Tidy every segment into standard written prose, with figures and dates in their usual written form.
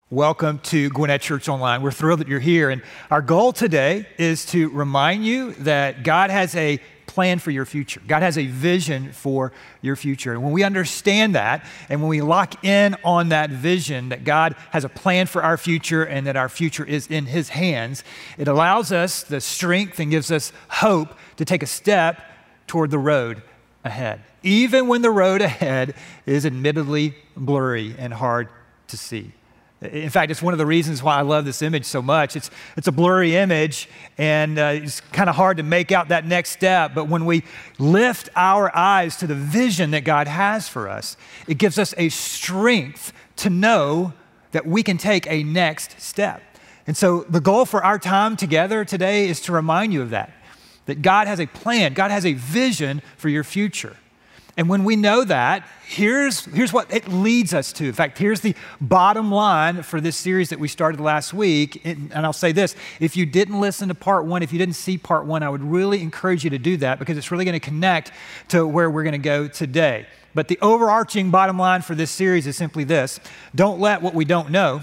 Welcome to Gwinnett Church Online. We're thrilled that you're here. And our goal today is to remind you that God has a plan for your future. God has a vision for your future. And when we understand that, and when we lock in on that vision that God has a plan for our future and that our future is in His hands, it allows us the strength and gives us hope to take a step toward the road ahead, even when the road ahead is admittedly blurry and hard to see. In fact, it's one of the reasons why I love this image so much. It's a blurry image, and it's kind of hard to make out that next step. But when we lift our eyes to the vision that God has for us, it gives us a strength to know that we can take a next step. And so the goal for our time together today is to remind you of that God has a plan, God has a vision for your future. And when we know that, here's what it leads us to. In fact, here's the bottom line for this series that we started last week. And I'll say this, if you didn't listen to part one, if you didn't see part one, I would really encourage you to do that because it's really going to connect to where we're going to go today. But the overarching bottom line for this series is simply this: don't let what we don't know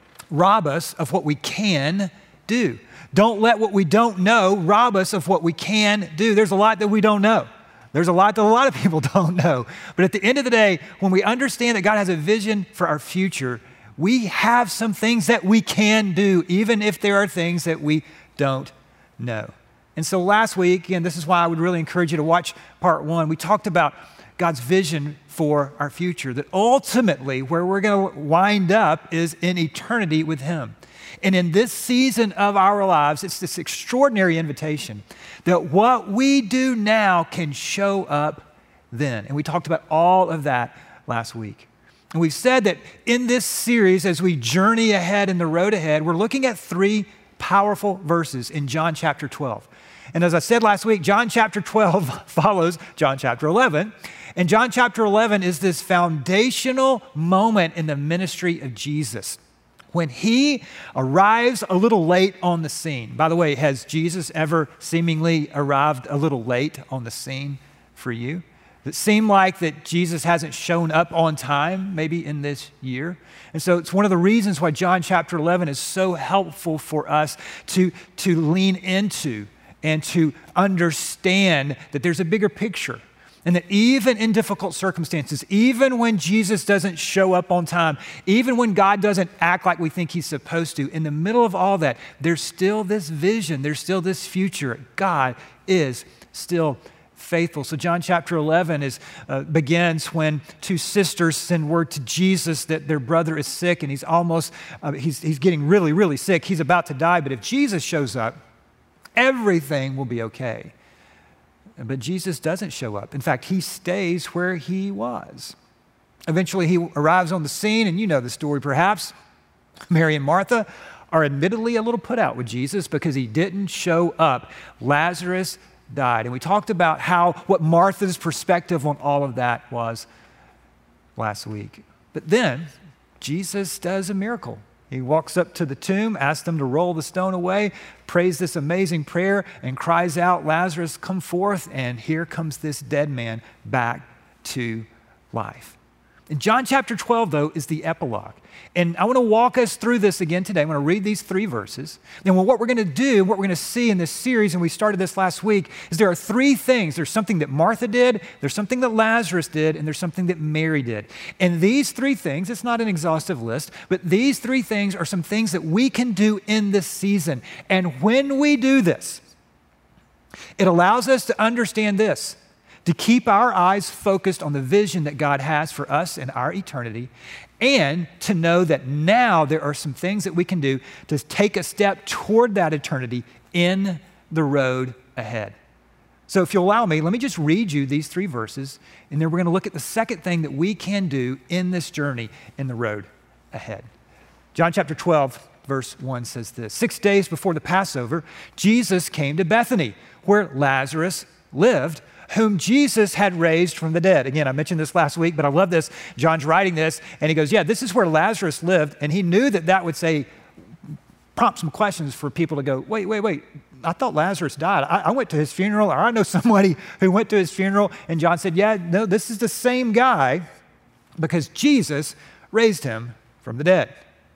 rob us of what we can do. Don't let what we don't know rob us of what we can do. There's a lot that we don't know. There's a lot that a lot of people don't know. But at the end of the day, when we understand that God has a vision for our future, we have some things that we can do, even if there are things that we don't know. And so last week, and this is why I would really encourage you to watch part one, we talked about God's vision for our future, that ultimately where we're going to wind up is in eternity with Him. And in this season of our lives, it's this extraordinary invitation that what we do now can show up then. And we talked about all of that last week. And we've said that in this series, as we journey ahead in the road ahead, we're looking at three powerful verses in John chapter 12. And as I said last week, John chapter 12 follows John chapter 11. And John chapter 11 is this foundational moment in the ministry of Jesus, when He arrives a little late on the scene. By the way, has Jesus ever seemingly arrived a little late on the scene for you? Does it seem like that Jesus hasn't shown up on time maybe in this year? And so it's one of the reasons why John chapter 11 is so helpful for us to lean into and to understand that there's a bigger picture. And that even in difficult circumstances, even when Jesus doesn't show up on time, even when God doesn't act like we think He's supposed to, in the middle of all that, there's still this vision, there's still this future. God is still faithful. So John chapter 11 begins when two sisters send word to Jesus that their brother is sick and he's getting really, really sick. He's about to die, but if Jesus shows up, everything will be okay. But Jesus doesn't show up. In fact, He stays where He was. Eventually, He arrives on the scene, and you know the story perhaps. Mary and Martha are admittedly a little put out with Jesus because He didn't show up. Lazarus died. And we talked about what Martha's perspective on all of that was last week. But then, Jesus does a miracle. He walks up to the tomb, asks them to roll the stone away, prays this amazing prayer, and cries out, "Lazarus, come forth." And here comes this dead man back to life. And John chapter 12, though, is the epilogue. And I want to walk us through this again today. I'm going to read these three verses. And what we're going to do, what we're going to see in this series, and we started this last week, is there are three things. There's something that Martha did, there's something that Lazarus did, and there's something that Mary did. And these three things, it's not an exhaustive list, but these three things are some things that we can do in this season. And when we do this, it allows us to understand this, to keep our eyes focused on the vision that God has for us in our eternity, and to know that now there are some things that we can do to take a step toward that eternity in the road ahead. So if you'll allow me, let me just read you these three verses, and then we're going to look at the second thing that we can do in this journey in the road ahead. John chapter 12, verse 1 says this: 6 days before the Passover, Jesus came to Bethany, where Lazarus lived, whom Jesus had raised from the dead. Again, I mentioned this last week, but I love this. John's writing this, and he goes, yeah, this is where Lazarus lived, and he knew that would prompt some questions for people to go, wait, I thought Lazarus died. I went to his funeral, or I know somebody who went to his funeral, and John said, yeah, no, this is the same guy because Jesus raised him from the dead.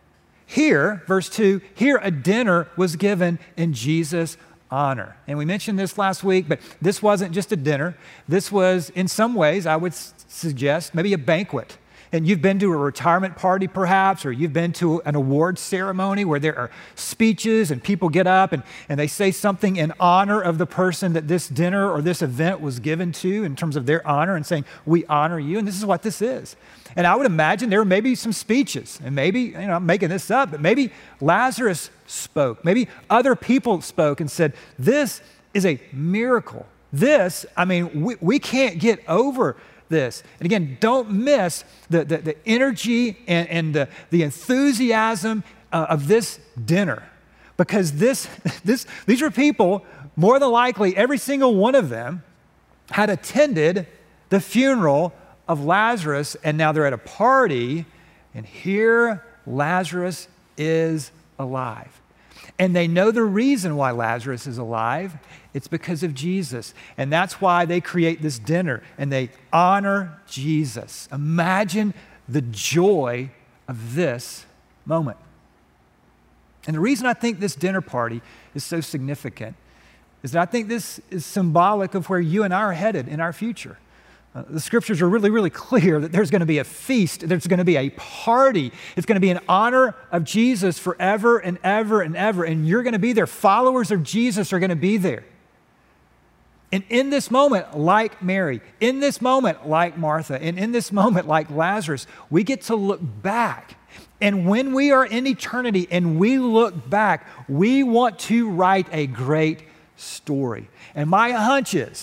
here, verse 2, here a dinner was given in Jesus' honor. And we mentioned this last week, but this wasn't just a dinner. This was, in some ways, I would suggest, maybe a banquet. And you've been to a retirement party perhaps, or you've been to an awards ceremony where there are speeches and people get up and they say something in honor of the person that this dinner or this event was given to in terms of their honor and saying, we honor you. And this is what this is. And I would imagine there may be some speeches, and maybe, I'm making this up, but maybe Lazarus spoke. Maybe other people spoke and said, this is a miracle. This, we can't get over this. And again, don't miss the energy and the enthusiasm of this dinner, because these were people, more than likely, every single one of them had attended the funeral of Lazarus, and now they're at a party, and here Lazarus is alive. And they know the reason why Lazarus is alive. It's because of Jesus. And that's why they create this dinner and they honor Jesus. Imagine the joy of this moment. And the reason I think this dinner party is so significant is that I think this is symbolic of where you and I are headed in our future. The scriptures are really, really clear that there's going to be a feast, there's going to be a party. It's going to be in honor of Jesus forever and ever and ever, and you're going to be there. Followers of Jesus are going to be there. And in this moment, like Mary, in this moment, like Martha, and in this moment, like Lazarus, we get to look back. And when we are in eternity and we look back, we want to write a great story. And my hunch is,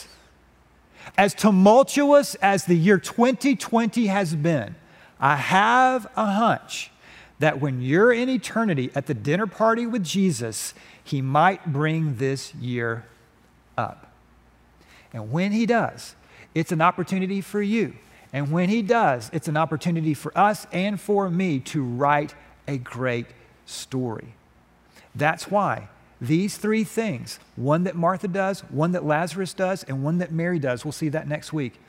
as tumultuous as the year 2020 has been, I have a hunch that when you're in eternity at the dinner party with Jesus, he might bring this year up. And when he does, it's an opportunity for you. And when he does, it's an opportunity for us and for me to write a great story. That's why these three things, one that Martha does, one that Lazarus does, and one that Mary does, we'll see that next week,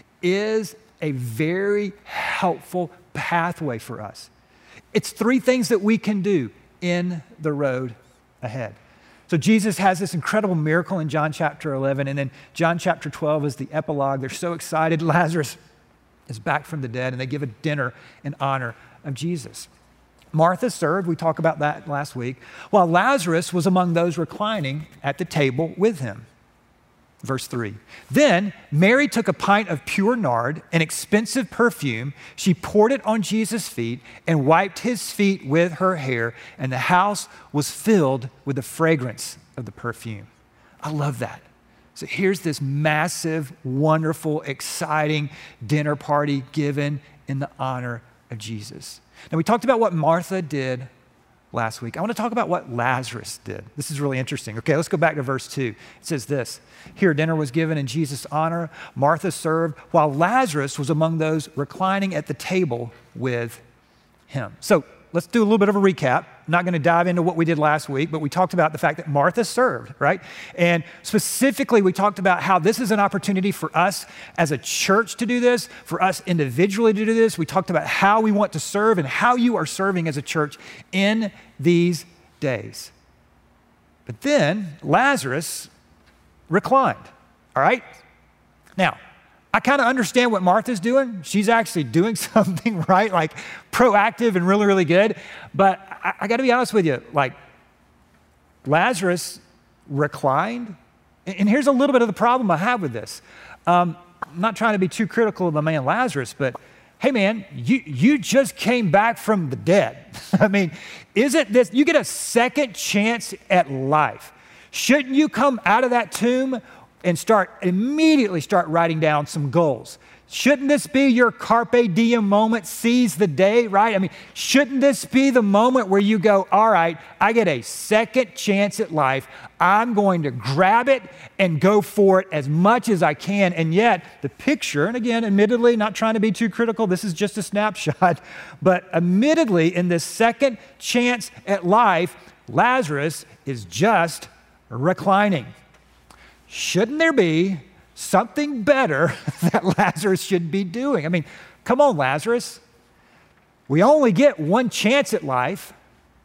is a very helpful pathway for us. It's three things that we can do in the road ahead. So Jesus has this incredible miracle in John chapter 11, and then John chapter 12 is the epilogue. They're so excited. Lazarus is back from the dead, and they give a dinner in honor of Jesus. Martha served, we talked about that last week, while Lazarus was among those reclining at the table with him. Verse 3. Then Mary took a pint of pure nard, an expensive perfume. She poured it on Jesus' feet and wiped his feet with her hair, and the house was filled with the fragrance of the perfume. I love that. So here's this massive, wonderful, exciting dinner party given in the honor of Jesus. Now, we talked about what Martha did last week. I want to talk about what Lazarus did. This is really interesting. Okay, let's go back to verse 2. It says this: here dinner was given in Jesus' honor. Martha served, while Lazarus was among those reclining at the table with him. So let's do a little bit of a recap. I'm not going to dive into what we did last week, but we talked about the fact that Martha served, right? And specifically, we talked about how this is an opportunity for us as a church to do this, for us individually to do this. We talked about how we want to serve and how you are serving as a church in these days. But then Lazarus reclined, all right? Now, I kind of understand what Martha's doing. She's actually doing something, right? Like proactive and really, really good. But I got to be honest with you, like Lazarus reclined. And here's a little bit of the problem I have with this. I'm not trying to be too critical of the man Lazarus, but hey man, you just came back from the dead. I mean, isn't this, you get a second chance at life. Shouldn't you come out of that tomb and immediately start writing down some goals? Shouldn't this be your carpe diem moment, seize the day, right? I mean, shouldn't this be the moment where you go, all right, I get a second chance at life. I'm going to grab it and go for it as much as I can. And yet the picture, and again, admittedly, not trying to be too critical, this is just a snapshot, but admittedly in this second chance at life, Lazarus is just reclining. Shouldn't there be something better that Lazarus should be doing? I mean, come on, Lazarus. We only get one chance at life.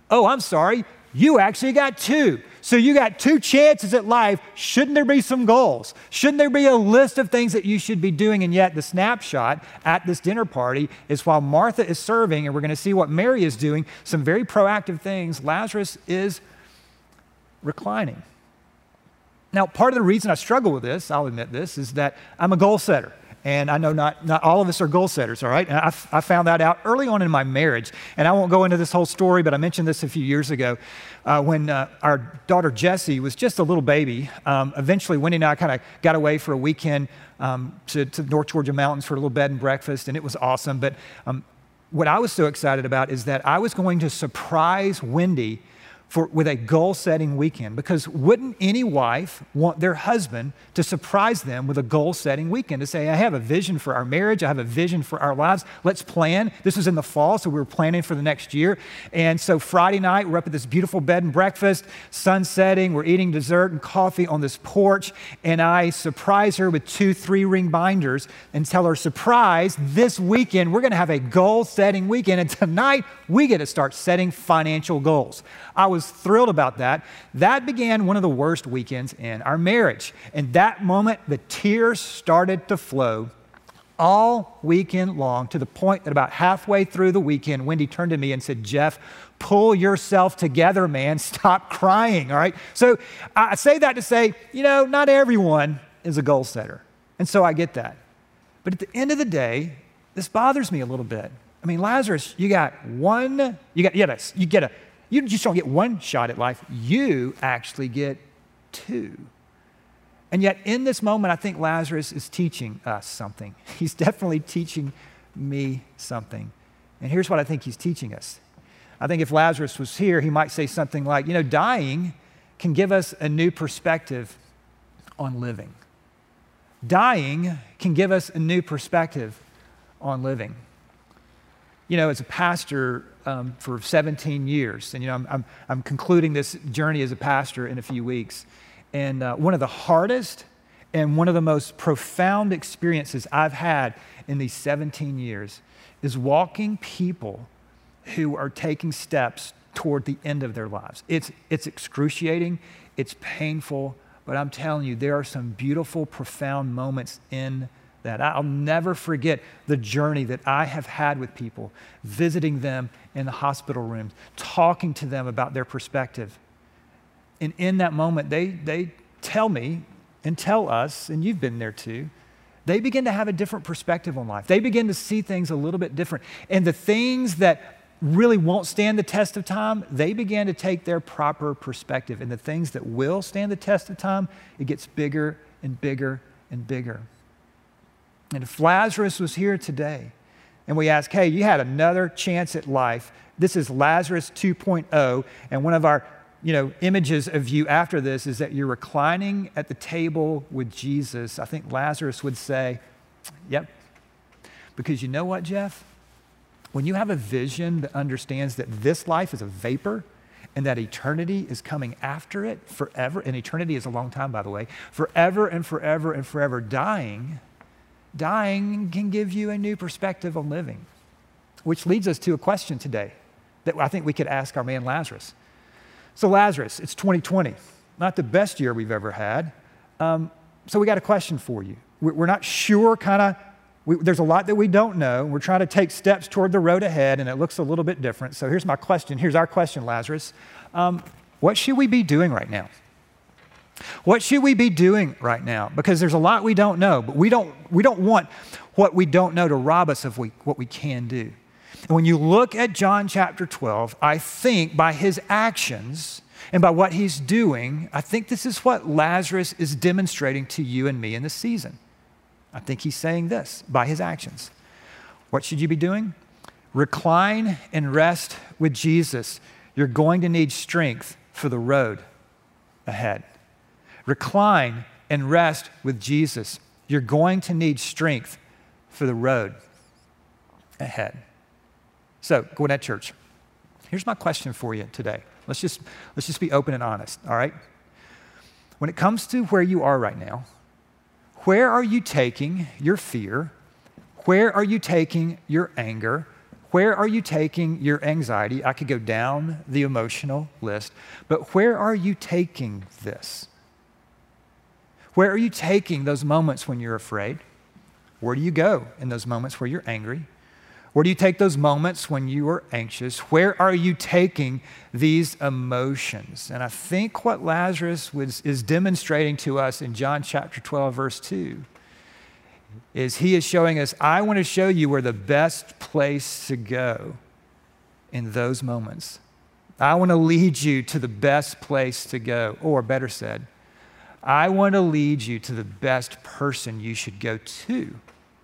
Oh, I'm sorry, you actually got two. So you got two chances at life. Shouldn't there be some goals? Shouldn't there be a list of things that you should be doing? And yet the snapshot at this dinner party is while Martha is serving, and we're going to see what Mary is doing, some very proactive things, Lazarus is reclining. Now, part of the reason I struggle with this, I'll admit this, is that I'm a goal setter. And I know not all of us are goal setters, all right? And I found that out early on in my marriage. And I won't go into this whole story, but I mentioned this a few years ago when our daughter Jessie was just a little baby. Eventually, Wendy and I kind of got away for a weekend to North Georgia mountains for a little bed and breakfast, and it was awesome. But what I was so excited about is that I was going to surprise Wendy with a goal-setting weekend, because wouldn't any wife want their husband to surprise them with a goal-setting weekend, to say, I have a vision for our marriage, I have a vision for our lives, let's plan. This was in the fall, so we were planning for the next year. And so Friday night, we're up at this beautiful bed and breakfast, sun setting, we're eating dessert and coffee on this porch, and I surprise her with 2 3-ring binders and tell her, surprise, this weekend, we're gonna have a goal-setting weekend, and tonight, we get to start setting financial goals. I was thrilled about that. That began one of the worst weekends in our marriage. And that moment, the tears started to flow all weekend long, to the point that about halfway through the weekend, Wendy turned to me and said, Jeff, pull yourself together, man. Stop crying, all right? So I say that to say, not everyone is a goal setter. And so I get that. But at the end of the day, this bothers me a little bit. I mean, Lazarus, you just don't get one shot at life. You actually get 2. And yet in this moment, I think Lazarus is teaching us something. He's definitely teaching me something. And here's what I think he's teaching us. I think if Lazarus was here, he might say something like, dying can give us a new perspective on living. Dying can give us a new perspective on living. As a pastor for 17 years, and I'm concluding this journey as a pastor in a few weeks, and one of the hardest and one of the most profound experiences I've had in these 17 years is walking people who are taking steps toward the end of their lives. It's excruciating, it's painful, but I'm telling you, there are some beautiful, profound moments in that. I'll never forget the journey that I have had with people, visiting them in the hospital rooms, talking to them about their perspective. And in that moment, they tell me and tell us, and you've been there too, they begin to have a different perspective on life. They begin to see things a little bit different. And the things that really won't stand the test of time, they began to take their proper perspective. And the things that will stand the test of time, it gets bigger and bigger and bigger. And if Lazarus was here today and we ask, hey, you had another chance at life, this is Lazarus 2.0, and one of our images of you after this is that you're reclining at the table with Jesus, I think Lazarus would say, yep. Because you know what, Jeff? When you have a vision that understands that this life is a vapor and that eternity is coming after it forever, and eternity is a long time, by the way, forever and forever and forever, dying can give you a new perspective on living, which leads us to a question today that I think we could ask our man Lazarus. So Lazarus, it's 2020, not the best year we've ever had. So we got a question for you. We're not sure there's a lot that we don't know. We're trying to take steps toward the road ahead, and it looks a little bit different. So here's my question. Here's our question, Lazarus. What should we be doing right now? What should we be doing right now? Because there's a lot we don't know, but we don't want what we don't know to rob us of what we can do. And when you look at John chapter 12, I think by his actions and by what he's doing, I think this is what Lazarus is demonstrating to you and me in this season. I think he's saying this by his actions. What should you be doing? Recline and rest with Jesus. You're going to need strength for the road ahead. Recline and rest with Jesus. You're going to need strength for the road ahead. So, Gwinnett Church, here's my question for you today. Let's just be open and honest, all right? When it comes to where you are right now, where are you taking your fear? Where are you taking your anger? where are you taking your anxiety? I could go down the emotional list, but where are you taking this? Where are you taking those moments when you're afraid? Where do you go in those moments where you're angry? Where do you take those moments when you are anxious? Where are you taking these emotions? And I think what Lazarus is demonstrating to us in John chapter 12, verse 2, is he is showing us, I want to show you where the best place to go in those moments. I want to lead you to the best place to go, or better said, I want to lead you to the best person you should go to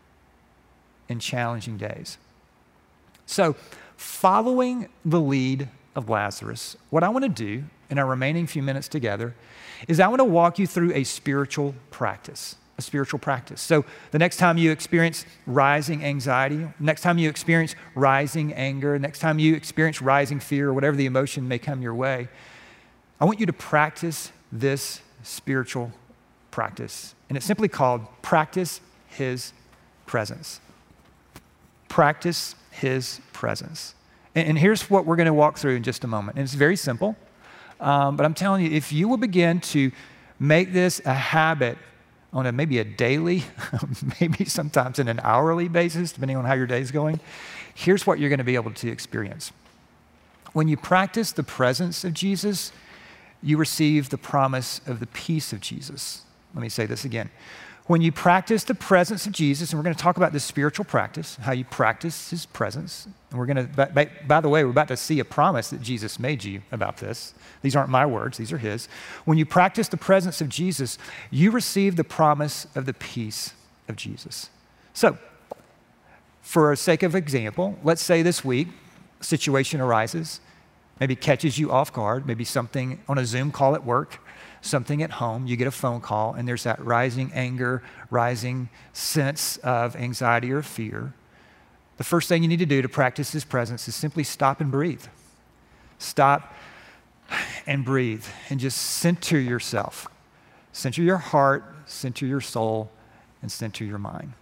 in challenging days. So, following the lead of Lazarus, what I want to do in our remaining few minutes together is I want to walk you through a spiritual practice. So the next time you experience rising anxiety, next time you experience rising anger, next time you experience rising fear, or whatever the emotion may come your way, I want you to practice this spiritual practice. And it's simply called practice His presence. Practice His presence. And here's what we're going to walk through in just a moment. And it's very simple, but I'm telling you, if you will begin to make this a habit on maybe a daily, maybe sometimes in an hourly basis, depending on how your day's going, here's what you're going to be able to experience. When you practice the presence of Jesus, you receive the promise of the peace of Jesus. Let me say this again. When you practice the presence of Jesus, and we're going to talk about this spiritual practice, how you practice His presence, and we're going to, by the way, we're about to see a promise that Jesus made you about this. These aren't my words, these are His. When you practice the presence of Jesus, you receive the promise of the peace of Jesus. So, for sake of example, let's say this week, a situation arises, maybe catches you off guard, maybe something on a Zoom call at work, something at home, you get a phone call, and there's that rising anger, rising sense of anxiety or fear. The first thing you need to do to practice His presence is simply stop and breathe. Stop and breathe and just center yourself. Center your heart, center your soul, and center your mind.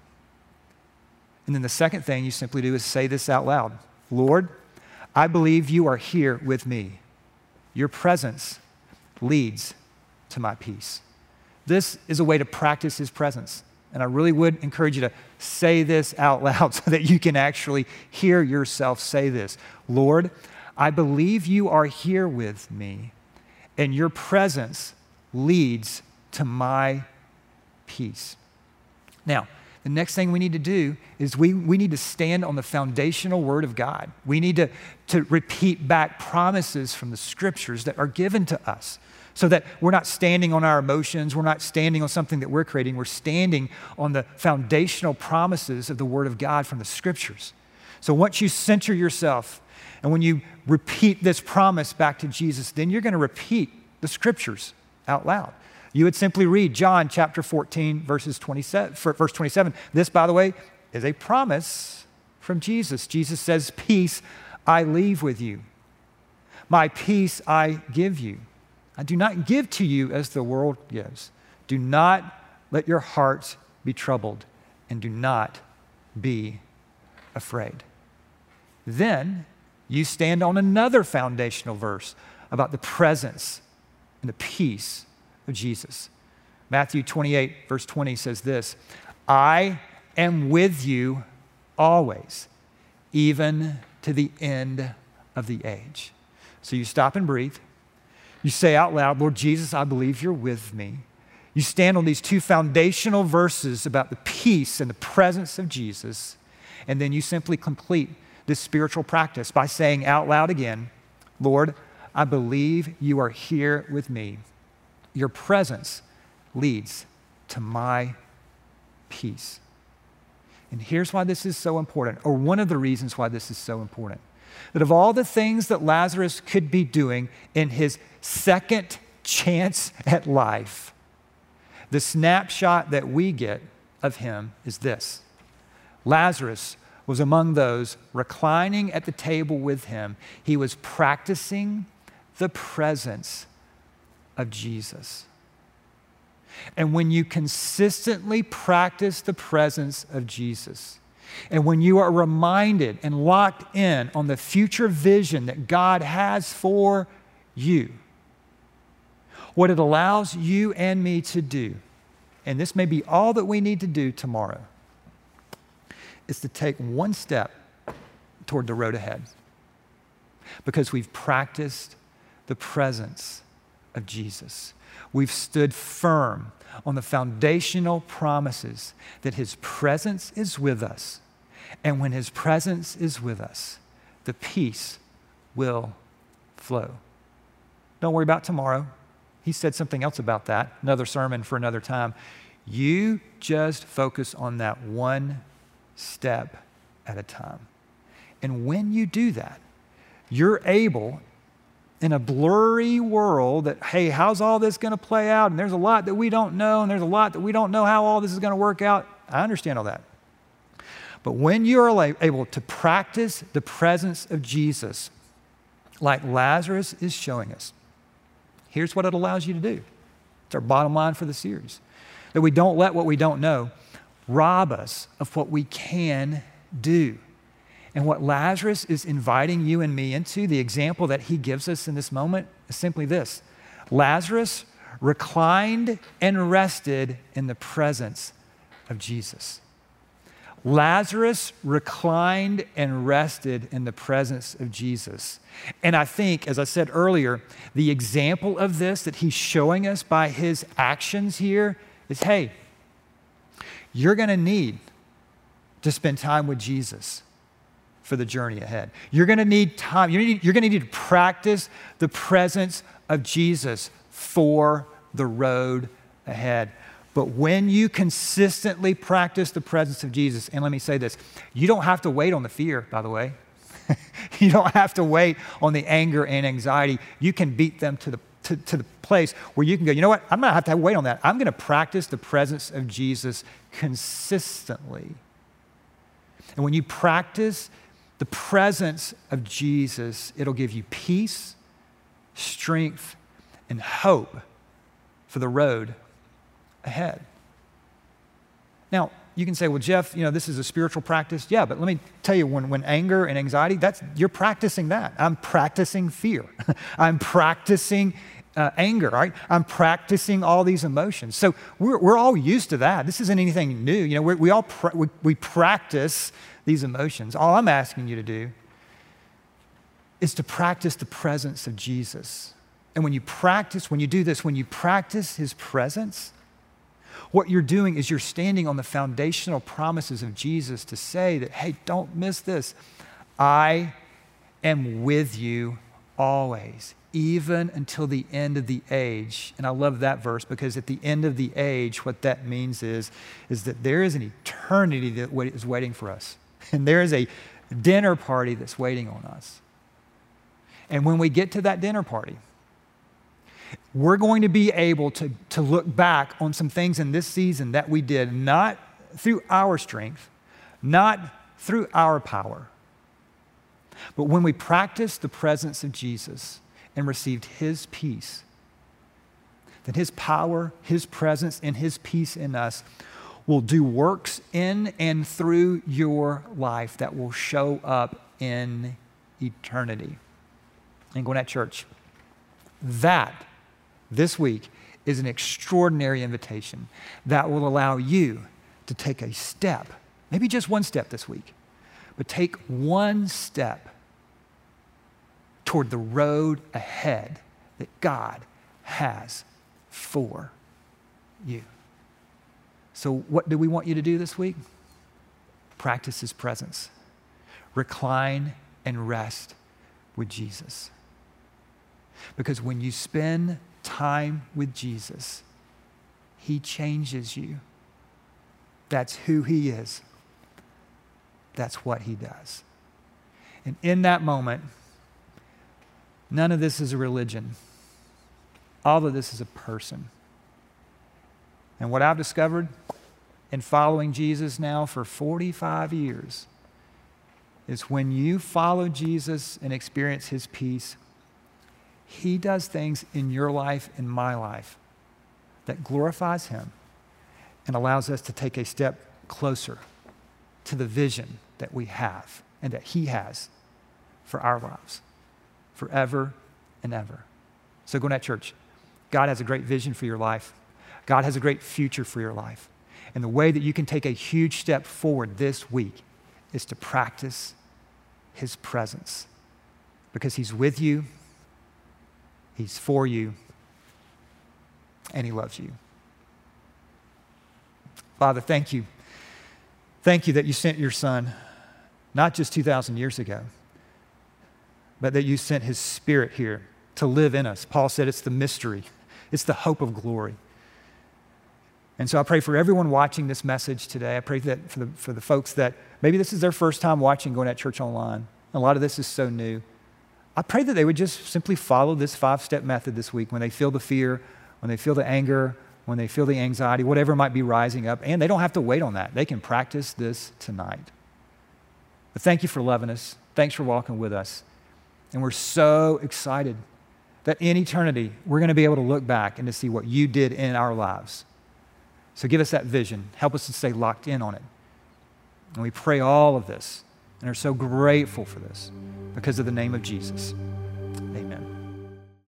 And then the second thing you simply do is say this out loud. Lord, I believe you are here with me. Your presence leads to my peace. This is a way to practice His presence. And I really would encourage you to say this out loud so that you can actually hear yourself say this. Lord, I believe you are here with me, and your presence leads to my peace. Now, the next thing we need to do is we need to stand on the foundational word of God. We need to repeat back promises from the scriptures that are given to us, so that we're not standing on our emotions, we're not standing on something that we're creating, we're standing on the foundational promises of the Word of God from the Scriptures. So once you center yourself, and when you repeat this promise back to Jesus, then you're going to repeat the Scriptures out loud. You would simply read John chapter 14, verse 27. This, by the way, is a promise from Jesus. Jesus says, peace I leave with you. My peace I give you. I do not give to you as the world gives. Do not let your hearts be troubled, and do not be afraid. Then you stand on another foundational verse about the presence and the peace of Jesus. Matthew 28, verse 20 says this, I am with you always, even to the end of the age. So you stop and breathe. You say out loud, Lord Jesus, I believe you're with me. You stand on these two foundational verses about the peace and the presence of Jesus, and then you simply complete this spiritual practice by saying out loud again, Lord, I believe you are here with me. Your presence leads to my peace. And here's why this is so important, or one of the reasons why this is so important. That of all the things that Lazarus could be doing in his second chance at life, the snapshot that we get of him is this. Lazarus was among those reclining at the table with him. He was practicing the presence of Jesus. And when you consistently practice the presence of Jesus, And when you are reminded and locked in on the future vision that God has for you, what it allows you and me to do, and this may be all that we need to do tomorrow, is to take one step toward the road ahead. Because we've practiced the presence of Jesus. We've stood firm on the foundational promises that his presence is with us. And when his presence is with us, the peace will flow. Don't worry about tomorrow. He said something else about that, another sermon for another time. You just focus on that one step at a time. And when you do that, you're able, in a blurry world that, hey, how's all this going to play out? And there's a lot that we don't know, and there's a lot that we don't know how all this is going to work out. I understand all that. But when you are able to practice the presence of Jesus, like Lazarus is showing us, here's what it allows you to do. It's our bottom line for the series. That we don't let what we don't know rob us of what we can do. And what Lazarus is inviting you and me into, the example that he gives us in this moment, is simply this. Lazarus reclined and rested in the presence of Jesus. Lazarus reclined and rested in the presence of Jesus. And I think, as I said earlier, the example of this that he's showing us by his actions here is, hey, you're going to need to spend time with Jesus for the journey ahead. You're going to need time. You're going to need to practice the presence of Jesus for the road ahead. But when you consistently practice the presence of Jesus, and let me say this, you don't have to wait on the fear, by the way. You don't have to wait on the anger and anxiety. You can beat them to the place where you can go, you know what? I'm not going to have to wait on that. I'm going to practice the presence of Jesus consistently. And when you practice the presence of Jesus, it'll give you peace, strength, and hope for the road ahead. Now, you can say, well, Jeff, this is a spiritual practice. Yeah, but let me tell you, when anger and anxiety, you're practicing that. I'm practicing fear. I'm practicing anger, right? I'm practicing all these emotions. So we're all used to that. This isn't anything new. We practice these emotions. All I'm asking you to do is to practice the presence of Jesus. And when you do this, when you practice his presence, what you're doing is you're standing on the foundational promises of Jesus to say that, hey, don't miss this. I am with you always, even until the end of the age. And I love that verse because at the end of the age, what that means is that there is an eternity that is waiting for us. And there is a dinner party that's waiting on us. And when we get to that dinner party, we're going to be able to look back on some things in this season that we did, not through our strength, not through our power, but when we practiced the presence of Jesus and received his peace, that his power, his presence, and his peace in us will do works in and through your life that will show up in eternity. And Gwinnett Church, that this week is an extraordinary invitation that will allow you to take a step, maybe just one step this week, but take one step toward the road ahead that God has for you. So what do we want you to do this week? Practice his presence. Recline and rest with Jesus. Because when you spend time with Jesus, he changes you. That's who he is. That's what he does. And in that moment, none of this is a religion. All of this is a person. And what I've discovered in following Jesus now for 45 years is when you follow Jesus and experience his peace, he does things in your life, in my life, that glorifies him and allows us to take a step closer to the vision that we have and that he has for our lives forever and ever. So Gwinnett Church, God has a great vision for your life. God has a great future for your life. And the way that you can take a huge step forward this week is to practice his presence, because he's with you, he's for you, and he loves you. Father, thank you. Thank you that you sent your son, not just 2,000 years ago, but that you sent his Spirit here to live in us. Paul said it's the mystery. It's the hope of glory. And so I pray for everyone watching this message today. I pray that for the folks that maybe this is their first time watching Gwinnett Church Online. A lot of this is so new. I pray that they would just simply follow this 5-step method this week when they feel the fear, when they feel the anger, when they feel the anxiety, whatever might be rising up. And they don't have to wait on that. They can practice this tonight. But thank you for loving us. Thanks for walking with us. And we're so excited that in eternity, we're going to be able to look back and to see what you did in our lives. So give us that vision. Help us to stay locked in on it. And we pray all of this and are so grateful for this because of the name of Jesus.